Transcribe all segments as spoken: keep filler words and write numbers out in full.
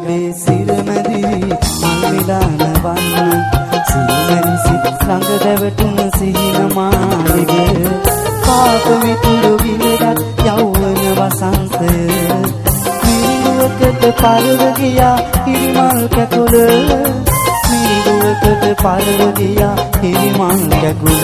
ගල්ලේ සිරමැදිරි මල් විලාන වන්න සිහිනි සිත් ළඟ දැවටුන සිහින මාලිග පාප මිතුරු ගිලගත් යෞවන වසන්තය මිරිඟුවකට පරව ගියා හිරිමල් කැකුල මිරිඟුවකට පරව ගියා හිරිමල් කැකුල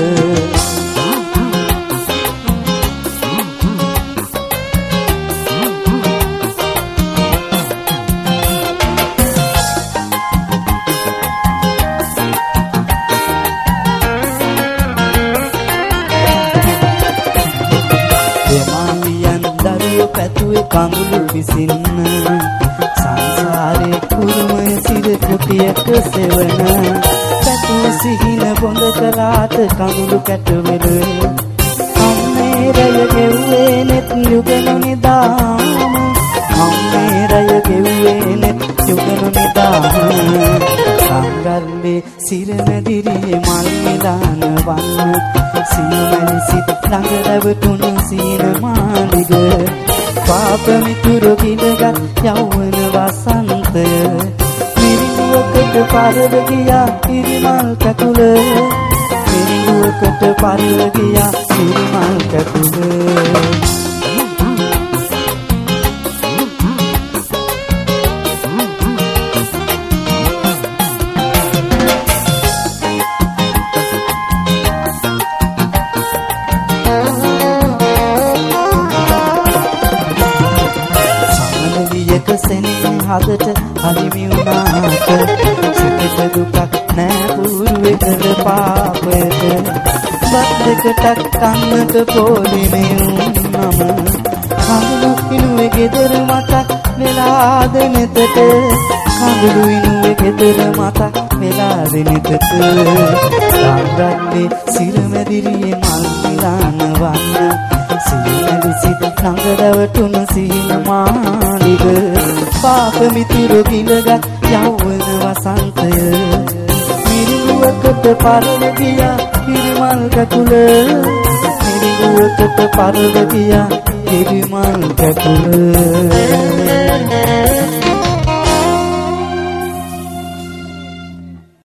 කඳුළු විසින්න සංසාරේ කුරුමය සිර කුටියක සෙවන පැතු සිහින බොඳ කලාට කඳුළු කැටවෙල අම්මේ රය ගෙව්වේ නෙත් යුගන නිදාම අම්මේ රය ගෙව්වේ නෙත් යුගන නිදාම සංගල්ලේ සිරමැදිරියේ මල් මිලාන වන්න සියමැලි සිත් ළඟ රැවටුණු සීන මාලිග පාප මිතුරු ගිලගත් යෞවන වසන්තය මිරිඟුවකට පරව ගියා හිරිමල් කැකුල මිරිඟුවකට පරව ගියා හිරිමල් කැකුල හදට හරිමි වුණාට සිතට දුකක් නෑ పూర్වේ කළ පාපයට බත් දෙකටක් කන්නට පොලිමේ වුණම කඳුළු ඉනුවේ ගෙදර මතක් වෙලාද නෙතට කඳුළු ඉනුවේ ගෙදර මතක් වෙලාද නෙතට ළඟන්නේ සිරමැදිරියේ මල් විලාන වන්න සිහිනි සිත් ළඟ රැවටුන සිහින මාලිග පාප මිතුරු ගිලගත් යෞවන වසන්තය මිරිඟුවකට පරව ගියා හිරිමල් කැකුල මිරිඟුවකට පරව ගියා හිරිමල් කැකුල